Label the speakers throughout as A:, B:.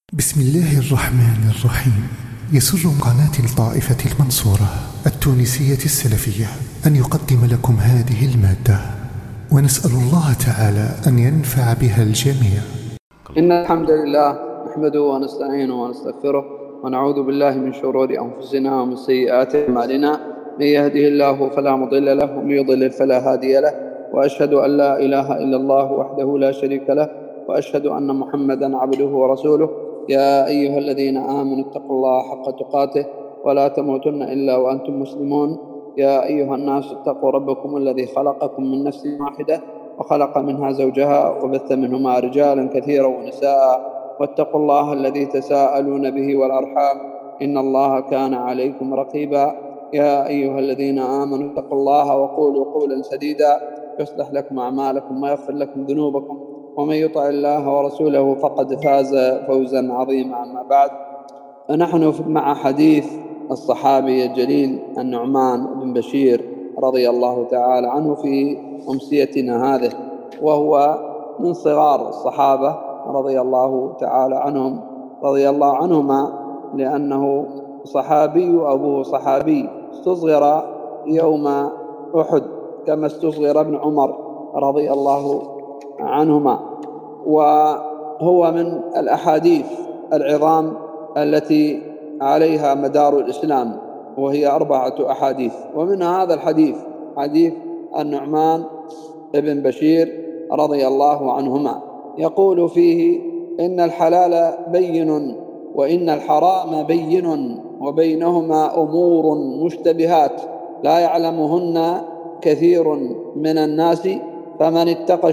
A: بسم الله الرحمن الرحيم. يسر قناة الطائفة المنصورة التونسية السلفية أن يقدم لكم هذه المادة، ونسأل الله تعالى أن ينفع بها الجميع.
B: إن الحمد لله نحمده ونستعينه ونستغفره ونعوذ بالله من شرور أنفسنا ومن سيئات أعمالنا. من يهده الله فلا مضل له ومن يضلل فلا هادي له، وأشهد أن لا إله إلا الله وحده لا شريك له، وأشهد أن محمدا عبده ورسوله. يا أيها الذين آمنوا اتقوا الله حق تقاته ولا تموتن إلا وأنتم مسلمون. يا أيها الناس اتقوا ربكم الذي خلقكم من نفس واحدة وخلق منها زوجها وبث منهما رجالا كثيرا ونساء، واتقوا الله الذي تساءلون به والأرحام إن الله كان عليكم رقيبا. يا أيها الذين آمنوا اتقوا الله وقولوا قولا سديدا يصلح لكم أعمالكم ويغفر لكم ذنوبكم، ومن يطع الله ورسوله فقد فاز فوزا عظيما. أما بعد، فنحن مع حديث الصحابي الجليل النعمان بن بشير رضي الله تعالى عنه في أمسيتنا هذه، وهو من صغار الصحابة رضي الله تعالى عنهم رضي الله عنهما، لأنه صحابي أبوه صحابي، استصغر يوم أحد كما استصغر ابن عمر رضي الله عنهما. وهو من الأحاديث العظام التي عليها مدار الإسلام، وهي 4 أحاديث، ومن هذا الحديث حديث النعمان بن بشير رضي الله عنهما، يقول فيه: إن الحلال بين وإن الحرام بين وبينهما أمور مشتبهات لا يعلمهن كثير من الناس، فمن اتقى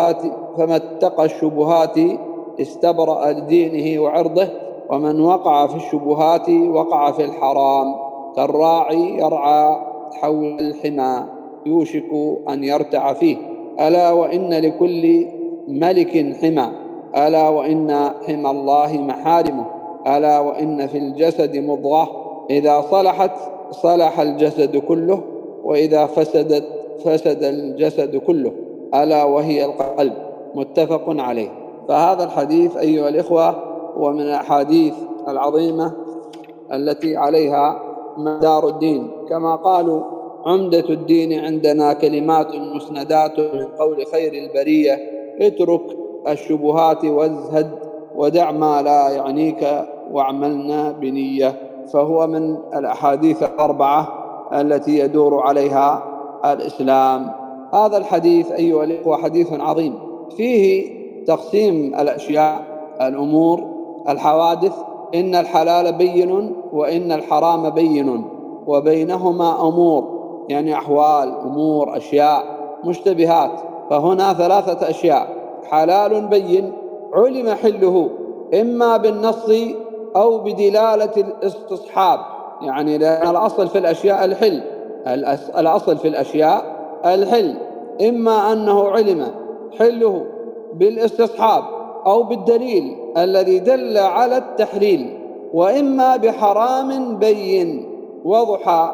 B: الشبهات استبرأ لدينه وعرضه، ومن وقع في الشبهات وقع في الحرام، كالراعي يرعى حول الحمى يوشك أن يرتع فيه. ألا وإن لكل ملك حمى، ألا وإن حمى الله محارمه، ألا وإن في الجسد مضغة إذا صلحت صلح الجسد كله، وإذا فسدت فسد الجسد كله، ألا وهي القلب. متفق عليه. فهذا الحديث أيها الإخوة هو من الأحاديث العظيمة التي عليها مدار الدين، كما قالوا: عمدة الدين عندنا كلمات مسندات من قول خير البرية، اترك الشبهات وازهد ودع ما لا يعنيك واعملنا بنية. فهو من الأحاديث 4 التي يدور عليها الإسلام. هذا الحديث أيها الإخوة حديث عظيم، فيه تقسيم الأشياء، الأمور، الحوادث. إن الحلال بين وإن الحرام بين وبينهما أمور، يعني أحوال، أمور، أشياء مشتبهات. فهنا 3 أشياء: حلال بين علم حله إما بالنص أو بدلالة الاستصحاب، يعني لأن الأصل في الأشياء الحل، الأصل في الأشياء الحل، إما أنه علم حله بالاستصحاب أو بالدليل الذي دل على التحليل، وإما بحرام بين وضح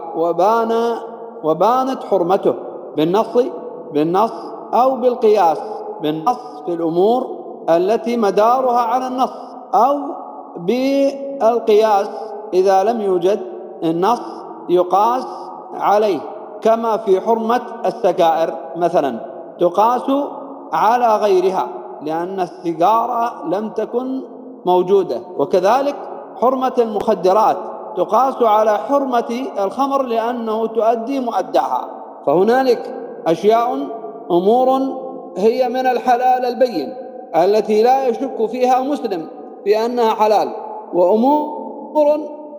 B: وبانت حرمته بالنص أو بالقياس، بالنص في الأمور التي مدارها على النص، أو بالقياس إذا لم يوجد النص يقاس عليه، كما في حرمة السجائر مثلا تقاس على غيرها لأن السيجارة لم تكن موجودة، وكذلك حرمة المخدرات تقاس على حرمة الخمر لأنه تؤدي مؤداها. فهنالك أشياء، أمور هي من الحلال البين التي لا يشك فيها مسلم بأنها حلال، وأمور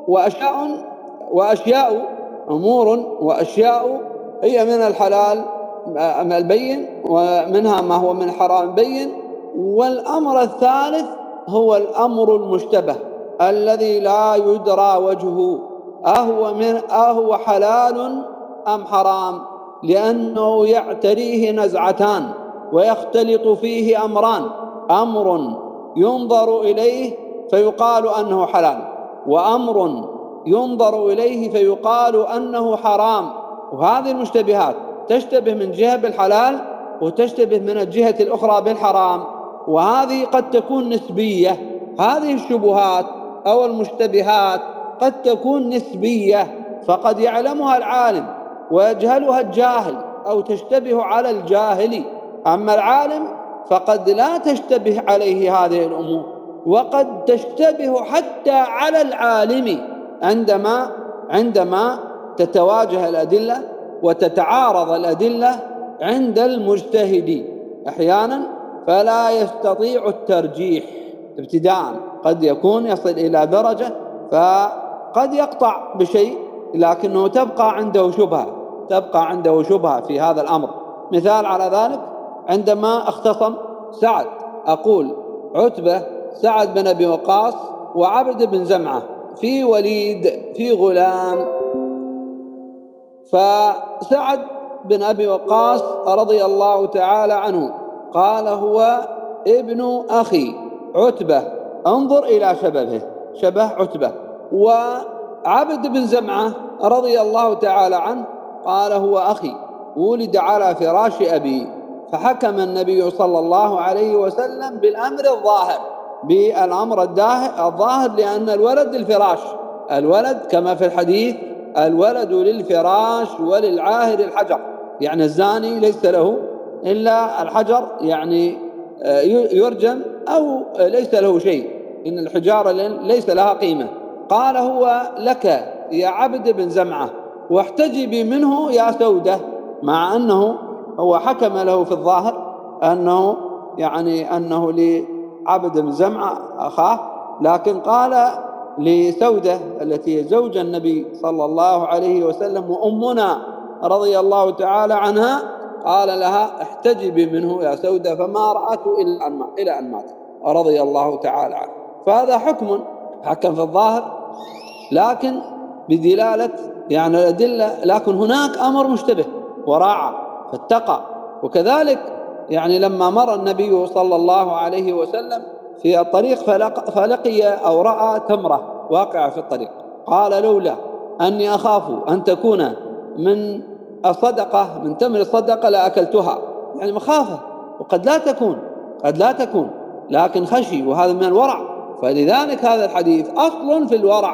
B: وأشياء هي من الحلال البين، ومنها ما هو من الحرام البين. والأمر الثالث هو الأمر المشتبه الذي لا يدرى وجهه، أهو حلال أم حرام، لأنه يعتريه نزعتان ويختلط فيه أمران: أمر ينظر إليه فيقال أنه حلال، وأمر ينظر إليه فيقال أنه حرام. وهذه المشتبهات تشتبه من جهة بالحلال وتشتبه من الجهة الأخرى بالحرام، وهذه قد تكون نسبية، هذه الشبهات أو المشتبهات قد تكون نسبية، فقد يعلمها العالم ويجهلها الجاهل أو تشتبه على الجاهل، أما العالم فقد لا تشتبه عليه هذه الأمور، وقد تشتبه حتى على العالم عندما تتواجه الأدلة وتتعارض الأدلة عند المجتهد أحيانا، فلا يستطيع الترجيح ابتداء، قد يكون يصل إلى درجة فقد يقطع بشيء لكنه تبقى عنده شبهة في هذا الأمر. مثال على ذلك عندما اختصم سعد، أقول عتبة سعد بن أبي وقاص وعبد بن زمعة في وليد في غلام، فسعد بن أبي وقاص رضي الله تعالى عنه قال هو ابن أخي عتبة، انظر إلى شبه عتبة. وعبد بن زمعة رضي الله تعالى عنه قال هو أخي ولد على فراش أبي، فحكم النبي صلى الله عليه وسلم بالأمر الظاهر لأن الولد للفراش، الولد كما في الحديث الولد للفراش وللعاهر الحجر، يعني الزاني ليس له إلا الحجر، يعني يرجم أو ليس له شيء، إن الحجارة ليس لها قيمة. قال هو لك يا عبد بن زمعة واحتجبي منه يا سودة، مع أنه هو حكم له في الظاهر أنه لعبد بن زمعة أخاه، لكن قال لسودة التي زوج النبي صلى الله عليه وسلم وأمنا رضي الله تعالى عنها، قال لها احتجبي منه يا سودة، فما رأته إلى أن مات رضي الله تعالى عنه. فهذا حكم في الظاهر لكن بدلالة الأدلة، لكن هناك أمر مشتبه وراعى فاتقى. وكذلك لما مر النبي صلى الله عليه وسلم في الطريق فلقي أو رأى تمرة واقعة في الطريق، قال لولا أني أخاف أن تكون من تمر الصدقة لأكلتها، مخافة، وقد لا تكون لكن خشي، وهذا من الورع. فلذلك هذا الحديث أصل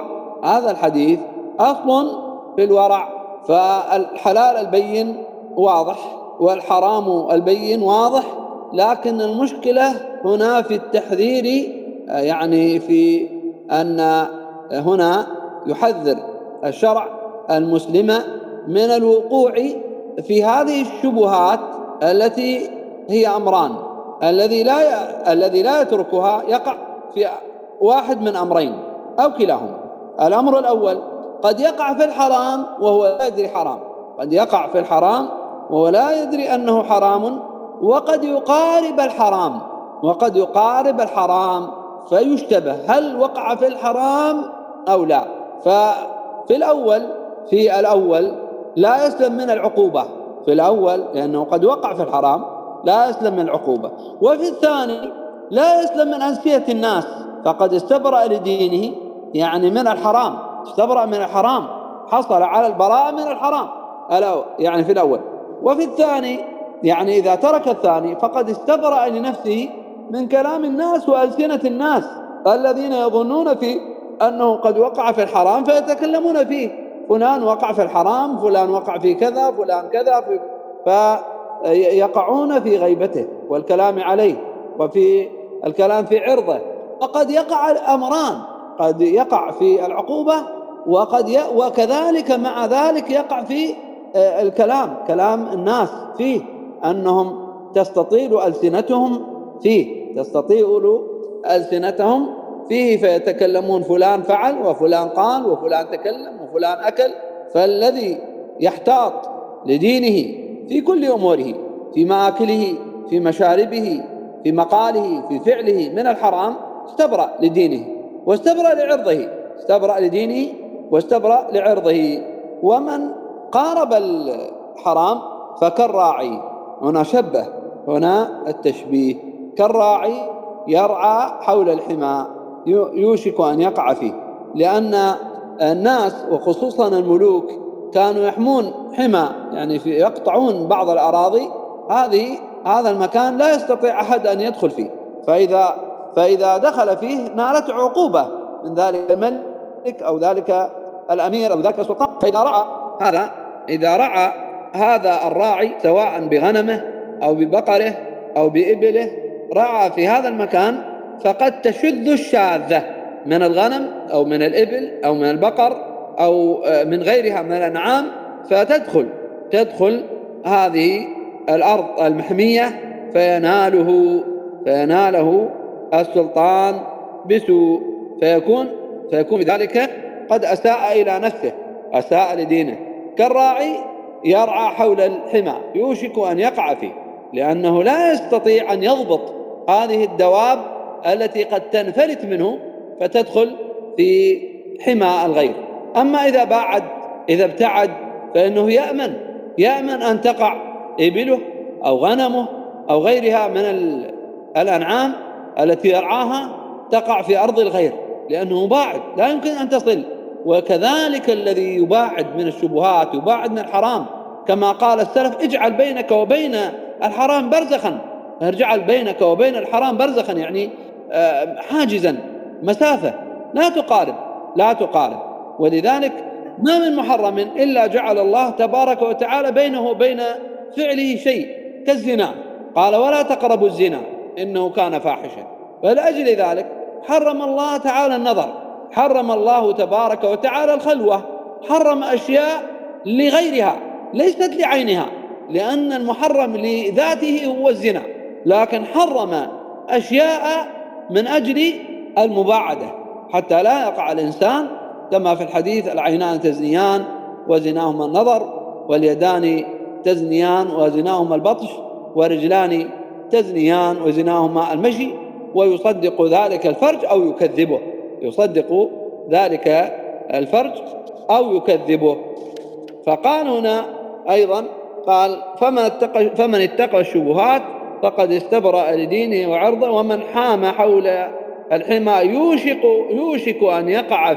B: في الورع، فالحلال البين واضح والحرام البين واضح، لكن المشكلة هنا في التحذير، في أن هنا يحذر الشرع المسلم من الوقوع في هذه الشبهات التي هي أمران، الذي لا يتركها يقع في واحد من أمرين أو كلاهما. الأمر الأول قد يقع في الحرام وهو لا يدري حرام، قد يقع في الحرام وهو لا يدري أنه حرام، وقد يقارب الحرام فيشتبه هل وقع في الحرام أو لا. ففي الأول لا يسلم من العقوبة، لأنه قد وقع في الحرام لا يسلم من العقوبة. وفي الثاني لا يسلم من أنسية الناس، فقد استبرأ لدينه من الحرام، حصل على البراءة من الحرام في الأول. وفي الثاني إذا ترك الثاني فقد استبرأ لنفسه من كلام الناس وألسنة الناس الذين يظنون فيه أنه قد وقع في الحرام فيتكلمون فيه، فلان وقع في الحرام، فلان وقع في كذا، فلان كذا، فيقعون في غيبته والكلام عليه وفي الكلام في عرضه. وقد يقع الأمران، قد يقع في العقوبة وكذلك مع ذلك يقع في كلام الناس فيه، أنهم تستطيل ألسنتهم فيه فيتكلمون فلان فعل وفلان قال وفلان تكلم وفلان أكل. فالذي يحتاط لدينه في كل أموره، في مآكله، في مشاربه، في مقاله، في فعله من الحرام، استبرأ لدينه واستبرأ لعرضه. ومن قارب الحرام فكالراعي، هنا شبه، هنا التشبيه، كالراعي يرعى حول الحمى يوشك أن يقع فيه، لأن الناس وخصوصا الملوك كانوا يحمون حمى، يقطعون بعض الأراضي، هذا المكان لا يستطيع أحد أن يدخل فيه، فإذا فإذا دخل فيه نالت عقوبة من ذلك الملك أو ذلك الأمير أو ذلك السلطان. إذا رعى هذا الراعي سواء بغنمه أو ببقره أو بإبله، رعى في هذا المكان، فقد تشذ الشاذة من الغنم أو من الإبل أو من البقر أو من غيرها من الأنعام، فتدخل هذه الأرض المحمية فيناله السلطان بسوء، فيكون بذلك قد أساء إلى نفسه، أساء لدينه. كالراعي يرعى حول الحمى يوشك أن يقع فيه، لأنه لا يستطيع أن يضبط هذه الدواب التي قد تنفلت منه فتدخل في حمى الغير. أما إذا ابتعد فإنه يأمن أن تقع إبله أو غنمه أو غيرها من الأنعام التي يرعاها تقع في أرض الغير، لأنه باعد لا يمكن أن تصل. وكذلك الذي يباعد من الشبهات يباعد من الحرام، كما قال السلف: اجعل بينك وبين الحرام برزخا. اجعل بينك وبين الحرام برزخا، يعني حاجزا، مسافة، لا تقارب. ولذلك ما من محرم إلا جعل الله تبارك وتعالى بينه وبين فعله شيء، كالزنا، قال: ولا تقربوا الزنا إنه كان فاحشا. ولأجل ذلك حرم الله تعالى النظر، حرم الله تبارك وتعالى الخلوة، حرم أشياء لغيرها ليست لعينها، لأن المحرم لذاته هو الزنا، لكن حرم أشياء من أجل المباعدة حتى لا يقع الإنسان، كما في الحديث: العينان تزنيان وزناهما النظر، واليدان تزنيان وزناهما البطش، ورجلان تزنيان وزناهما المشي، ويصدق ذلك الفرج أو يكذبه، يصدق ذلك الفرج أو يكذبه. فقال هنا أيضا، قال: فمن اتقى الشبهات فقد استبرأ لدينه وعرضه، ومن حام حول الحمى يوشك أن يقع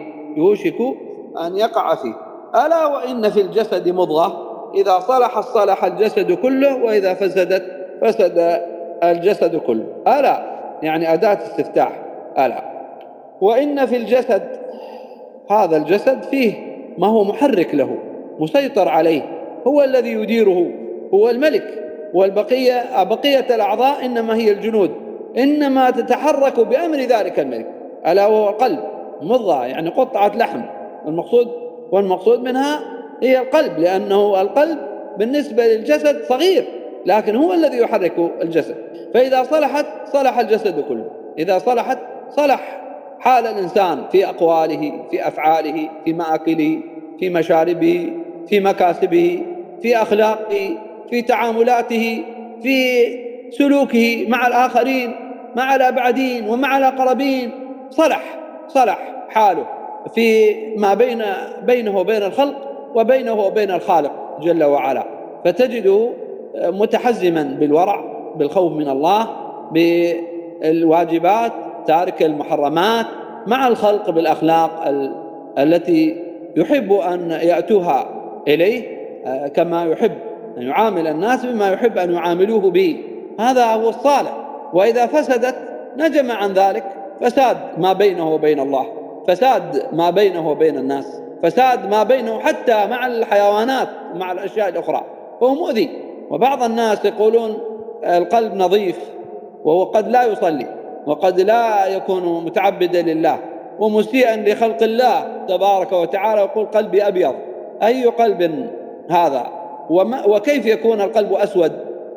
B: فيه. ألا وإن في الجسد مضغة إذا صلحت صلح الجسد كله، وإذا فسدت فسد الجسد كله. ألا يعني أداة استفتاح، ألا وإن في الجسد، هذا الجسد فيه ما هو محرك له، مسيطر عليه، هو الذي يديره، هو الملك. بقية الأعضاء إنما هي الجنود، إنما تتحرك بأمر ذلك الملك، ألا وهو القلب. مضغة يعني قطعة لحم، والمقصود منها هي القلب، لأنه القلب بالنسبة للجسد صغير، لكن هو الذي يحرك الجسد. فإذا صلحت صلح الجسد كله، إذا صلحت صلح حال الإنسان في أقواله، في أفعاله، في مآكله، في مشاربه، في مكاسبه، في أخلاقه، في تعاملاته، في سلوكه مع الآخرين، مع الأبعدين ومع الأقربين. صلح حاله في ما بينه وبين الخلق وبينه وبين الخالق جل وعلا، فتجده متحزما بالورع، بالخوف من الله، بالواجبات، تارك المحرمات، مع الخلق بالأخلاق التي يحب أن يأتوها إليه، كما يحب أن يعامل الناس بما يحب أن يعاملوه به. هذا هو الصالح. وإذا فسدت نجم عن ذلك فساد ما بينه وبين الله، فساد ما بينه وبين الناس، فساد ما بينه حتى مع الحيوانات ومع الأشياء الأخرى، فهو مؤذي. وبعض الناس يقولون القلب نظيف، وهو قد لا يصلي، وقد لا يكون متعبدا لله ومسيئا لخلق الله تبارك وتعالى، يقول قلبي أبيض. أي قلب هذا؟ وكيف يكون القلب أسود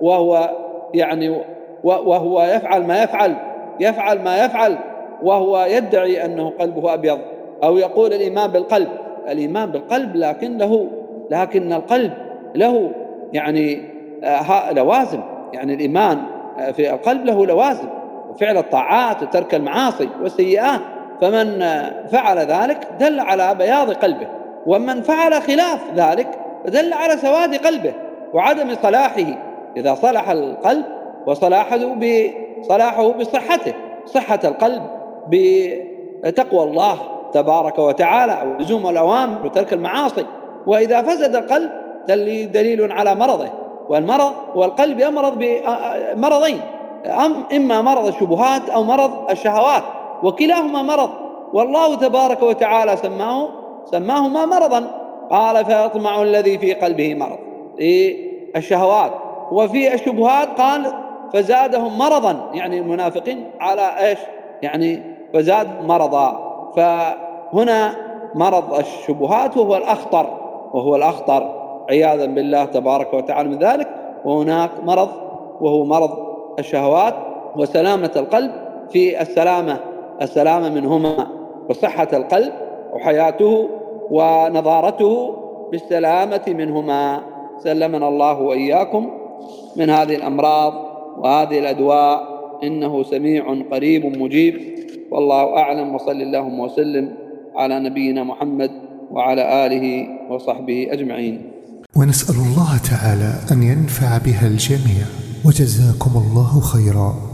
B: وهو يفعل ما يفعل وهو يدعي أنه قلبه أبيض؟ أو يقول الإيمان بالقلب، لكن القلب له لوازم، يعني الإيمان في القلب له لوازم، وفعل الطاعات وترك المعاصي والسيئات. فمن فعل ذلك دل على بياض قلبه، ومن فعل خلاف ذلك دل على سواد قلبه وعدم صلاحه. إذا صلح القلب صلاحه بصحته، صحة القلب بتقوى الله تبارك وتعالى ولزوم الأوامر وترك المعاصي. وإذا فسد القلب دليل على مرضه، والقلب يمرض بمرضين: إما مرض الشبهات أو مرض الشهوات، وكلاهما مرض، والله تبارك وتعالى سماهما مرضا. قال فيطمع الذي في قلبه مرض، الشهوات، وفي الشبهات قال فزادهم مرضا، يعني المنافقين على إيش؟ يعني فزاد مرضا. فهنا مرض الشبهات وهو الأخطر عياذا بالله تبارك وتعالى من ذلك. وهناك مرض وهو مرض الشهوات، وسلامة القلب في السلامة منهما، وصحة القلب وحياته ونضارته بالسلامة منهما. سلمنا الله وإياكم من هذه الأمراض وهذه الأدواء، إنه سميع قريب مجيب، والله أعلم. وصل اللهم وسلم على نبينا محمد وعلى آله وصحبه أجمعين.
A: ونسأل الله تعالى أن ينفع بها الجميع، وجزاكم الله خيرا.